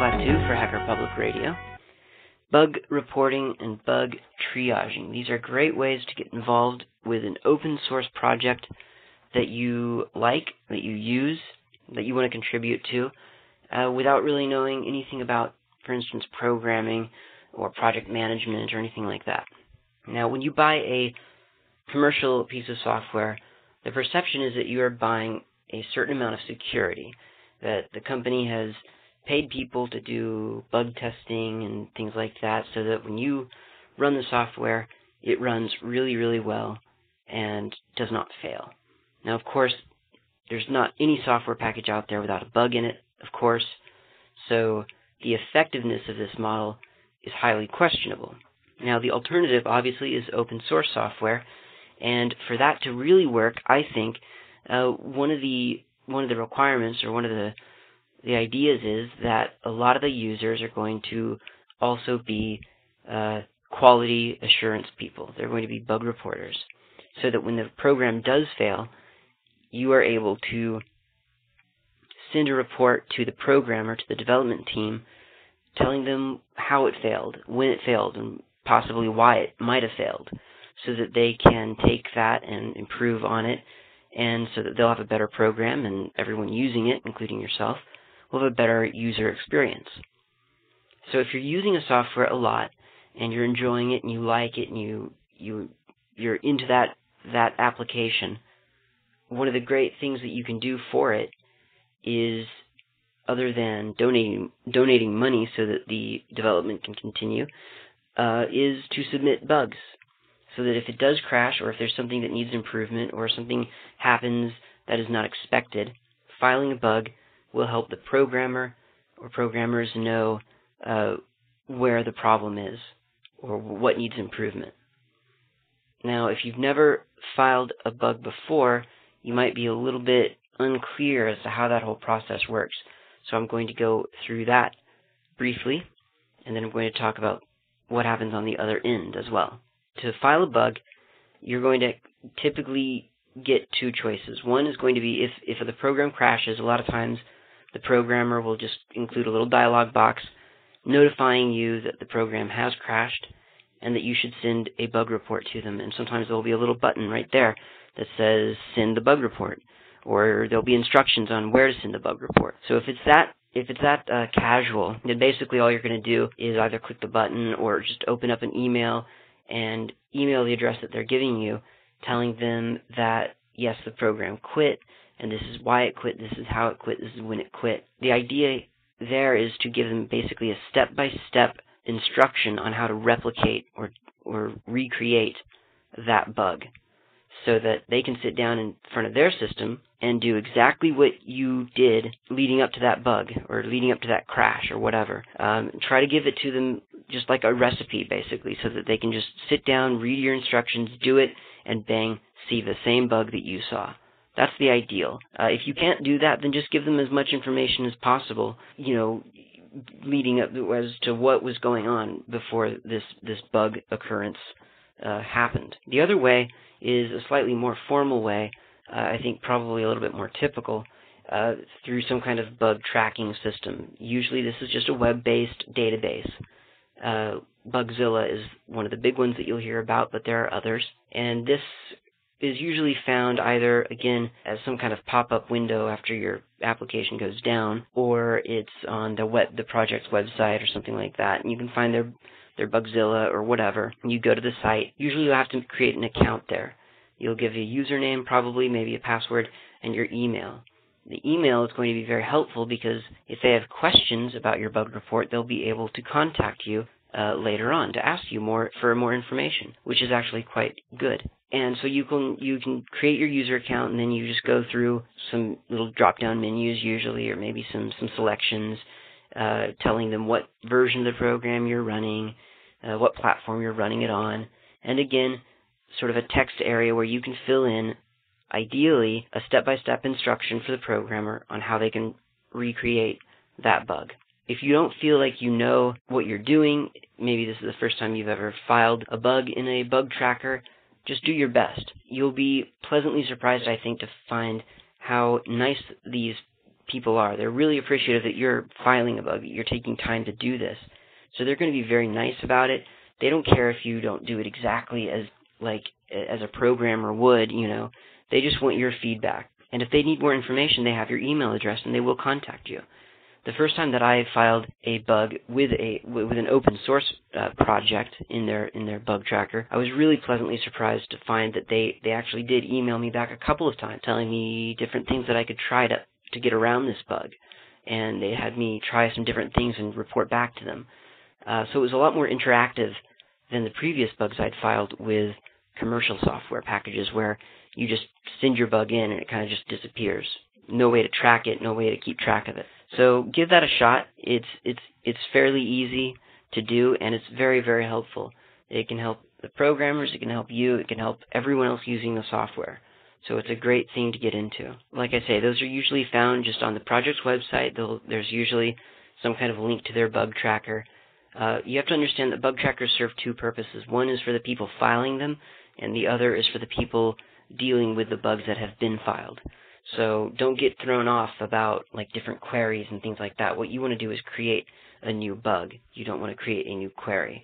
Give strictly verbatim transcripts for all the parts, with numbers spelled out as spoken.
Klaatu for Hacker Public Radio. Bug reporting and bug triaging. These are great ways to get involved with an open source project that you like, that you use, that you want to contribute to, uh, without really knowing anything about, for instance, programming or project management or anything like that. Now, when you buy a commercial piece of software, the perception is that you are buying a certain amount of security, that the company has paid people to do bug testing and things like that so that when you run the software, it runs really, really well and does not fail. Now, of course, there's not any software package out there without a bug in it, of course, so the effectiveness of this model is highly questionable. Now, the alternative, obviously, is open source software, and for that to really work, I think uh, one of the one of the requirements or one of the the ideas is that a lot of the users are going to also be uh, quality assurance people. They're going to be bug reporters, so that when the program does fail, you are able to send a report to the programmer, to the development team, telling them how it failed, when it failed, and possibly why it might have failed, so that they can take that and improve on it, and so that they'll have a better program, and everyone using it, including yourself, will have a better user experience. So if you're using a software a lot, and you're enjoying it, and you like it, and you, you, you're into that, that application, one of the great things that you can do for it is, other than donating, donating money so that the development can continue, uh, is to submit bugs. So that if it does crash, or if there's something that needs improvement, or something happens that is not expected, filing a bug will help the programmer or programmers know uh, where the problem is or what needs improvement. Now, if you've never filed a bug before, you might be a little bit unclear as to how that whole process works. So I'm going to go through that briefly, and then I'm going to talk about what happens on the other end as well. To file a bug, you're going to typically get two choices. One is going to be if, if the program crashes, a lot of times the programmer will just include a little dialog box notifying you that the program has crashed and that you should send a bug report to them. And sometimes there will be a little button right there that says send the bug report, or there'll be instructions on where to send the bug report. So if it's that if it's that uh, casual, then basically all you're going to do is either click the button or just open up an email and email the address that they're giving you, telling them that yes, the program quit, and this is why it quit, this is how it quit, this is when it quit. The idea there is to give them basically a step-by-step instruction on how to replicate or or recreate that bug, so that they can sit down in front of their system and do exactly what you did leading up to that bug or leading up to that crash or whatever. Um, try to give it to them just like a recipe, basically, so that they can just sit down, read your instructions, do it, and bang, see the same bug that you saw. That's the ideal. Uh, if you can't do that, then just give them as much information as possible, you know, leading up as to what was going on before this, this bug occurrence uh, happened. The other way is a slightly more formal way, uh, I think probably a little bit more typical, uh, through some kind of bug tracking system. Usually this is just a web-based database. Uh, Bugzilla is one of the big ones that you'll hear about, but there are others. And this is usually found either, again, as some kind of pop-up window after your application goes down, or it's on the web, the project's website or something like that. And you can find their their Bugzilla or whatever. You go to the site. Usually you'll have to create an account there. You'll give a username, probably, maybe a password, and your email. The email is going to be very helpful because if they have questions about your bug report, they'll be able to contact you uh, later on to ask you more for more information, which is actually quite good. And so you can you can create your user account, and then you just go through some little drop-down menus usually, or maybe some, some selections, uh, telling them what version of the program you're running, uh, what platform you're running it on, and again, sort of a text area where you can fill in, ideally, a step-by-step instruction for the programmer on how they can recreate that bug. If you don't feel like you know what you're doing, maybe this is the first time you've ever filed a bug in a bug tracker, just do your best. You'll be pleasantly surprised, I think, to find how nice these people are. They're really appreciative that you're filing a bug, that you're taking time to do this. So they're going to be very nice about it. They don't care if you don't do it exactly as like as a programmer would, you know. They just want your feedback. And if they need more information, they have your email address and they will contact you. The first time that I filed a bug with a with an open source uh, project in their in their bug tracker, I was really pleasantly surprised to find that they, they actually did email me back a couple of times, telling me different things that I could try to to get around this bug, and they had me try some different things and report back to them. Uh, so it was a lot more interactive than the previous bugs I'd filed with commercial software packages, where you just send your bug in and it kind of just disappears. No way to track it, no way to keep track of it. So give that a shot. It's it's it's fairly easy to do, and it's very, very helpful. It can help the programmers, it can help you, it can help everyone else using the software. So it's a great thing to get into. Like I say, those are usually found just on the project's website. They'll, there's usually some kind of link to their bug tracker. Uh, you have to understand that bug trackers serve two purposes. One is for the people filing them, and the other is for the people dealing with the bugs that have been filed. So don't get thrown off about like different queries and things like that. What you want to do is create a new bug. You don't want to create a new query.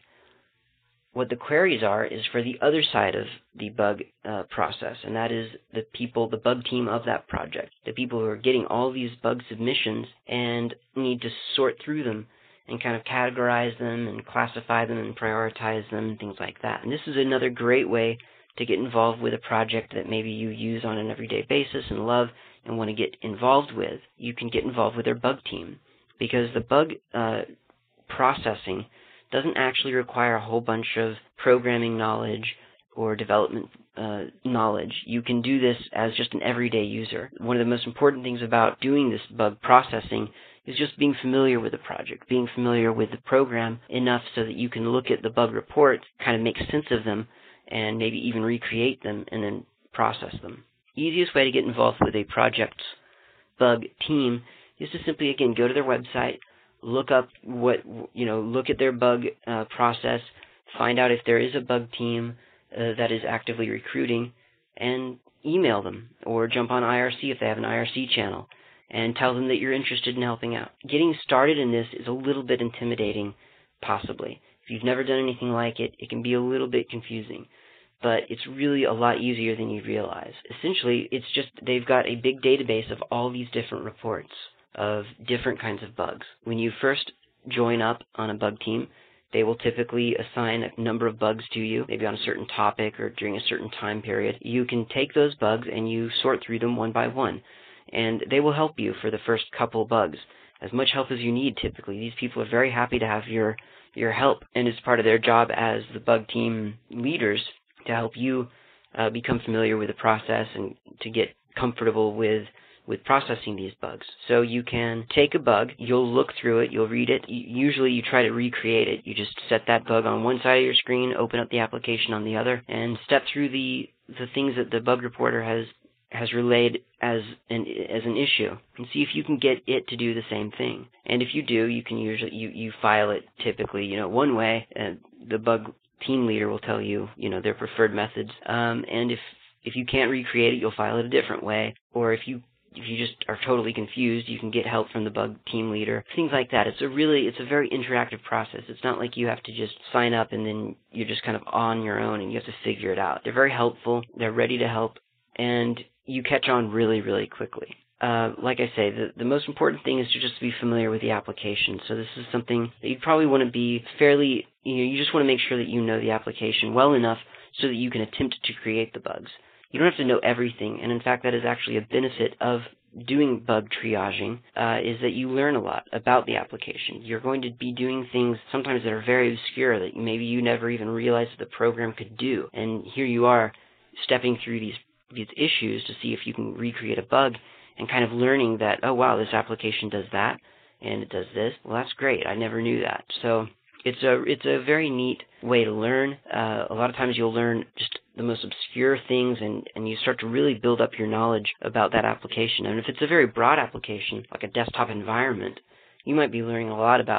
What the queries are is for the other side of the bug uh, process, and that is the people, the bug team of that project, the people who are getting all these bug submissions and need to sort through them and kind of categorize them and classify them and prioritize them and things like that. And this is another great way to get involved with a project that maybe you use on an everyday basis and love and want to get involved with. You can get involved with their bug team, because the bug uh, processing doesn't actually require a whole bunch of programming knowledge or development uh, knowledge. You can do this as just an everyday user. One of the most important things about doing this bug processing is just being familiar with the project, being familiar with the program enough so that you can look at the bug reports, kind of make sense of them, and maybe even recreate them and then process them. Easiest way to get involved with a project's bug team is to simply, again, go to their website, look up what, you know, look at their bug uh, process, find out if there is a bug team uh, that is actively recruiting, and email them, or jump on I R C if they have an I R C channel, and tell them that you're interested in helping out. Getting started in this is a little bit intimidating, possibly. If you've never done anything like it, it can be a little bit confusing, but it's really a lot easier than you realize. Essentially, it's just they've got a big database of all these different reports of different kinds of bugs. When you first join up on a bug team, they will typically assign a number of bugs to you, maybe on a certain topic or during a certain time period. You can take those bugs and you sort through them one by one, and they will help you for the first couple bugs. As much help as you need, typically. These people are very happy to have your your help, and it's part of their job as the bug team leaders to help you uh, become familiar with the process and to get comfortable with with processing these bugs. So you can take a bug, you'll look through it, you'll read it. Usually you try to recreate it. You just set that bug on one side of your screen, open up the application on the other, and step through the the things that the bug reporter has has relayed as an as an issue, and see if you can get it to do the same thing. And if you do, you can usually you, you file it typically, you know, one way, and the bug team leader will tell you, you know, their preferred methods. Um, and if if you can't recreate it, you'll file it a different way. Or if you if you just are totally confused, you can get help from the bug team leader. Things like that. It's a really it's a very interactive process. It's not like you have to just sign up and then you're just kind of on your own and you have to figure it out. They're very helpful. They're ready to help, and you catch on really, really quickly. Uh, like I say, the, the most important thing is to just be familiar with the application. So this is something that you probably want to be fairly, you know, you just want to make sure that you know the application well enough so that you can attempt to create the bugs. You don't have to know everything, and in fact that is actually a benefit of doing bug triaging, uh, is that you learn a lot about the application. You're going to be doing things sometimes that are very obscure that maybe you never even realized that the program could do. And here you are stepping through these these issues to see if you can recreate a bug, and kind of learning that, oh wow, this application does that and it does this. Well, that's great. I never knew that. So it's a it's a very neat way to learn. Uh, a lot of times you'll learn just the most obscure things, and, and you start to really build up your knowledge about that application. And if it's a very broad application, like a desktop environment, you might be learning a lot about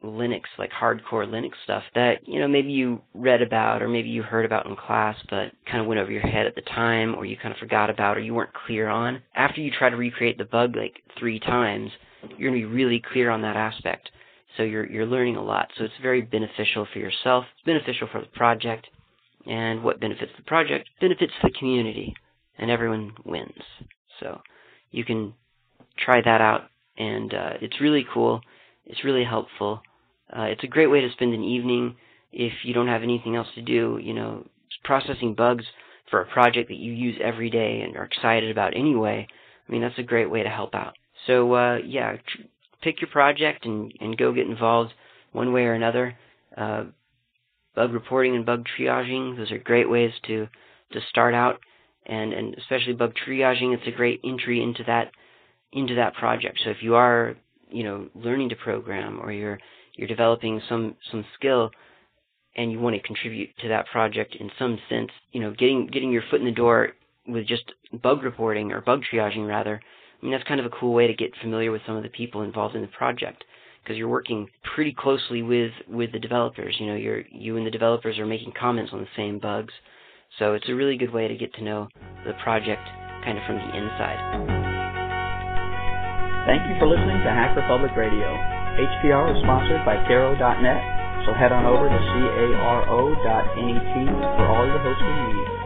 Linux, like hardcore Linux stuff that, you know, maybe you read about or maybe you heard about in class but kind of went over your head at the time, or you kind of forgot about, or you weren't clear on. After you try to recreate the bug like three times, you're going to be really clear on that aspect. So you're you're learning a lot. So it's very beneficial for yourself, it's beneficial for the project, and what benefits the project benefits the community, and everyone wins. So you can try that out, and uh, it's really cool. It's really helpful. Uh, it's a great way to spend an evening if you don't have anything else to do. You know, processing bugs for a project that you use every day and are excited about anyway. I mean, that's a great way to help out. So, uh, yeah, tr- pick your project and, and go get involved one way or another. Uh, bug reporting and bug triaging, those are great ways to, to start out. And, and especially bug triaging, it's a great entry into that into that project. So if you are, you know, learning to program, or you're you're developing some, some skill and you want to contribute to that project in some sense, you know, getting getting your foot in the door with just bug reporting, or bug triaging rather, I mean, that's kind of a cool way to get familiar with some of the people involved in the project, because you're working pretty closely with, with the developers. You know, you're you and the developers are making comments on the same bugs. So it's a really good way to get to know the project kind of from the inside. Thank you for listening to Hacker Public Radio. H P R is sponsored by Caro dot net, so head on over to caro dot net for all your hosting needs.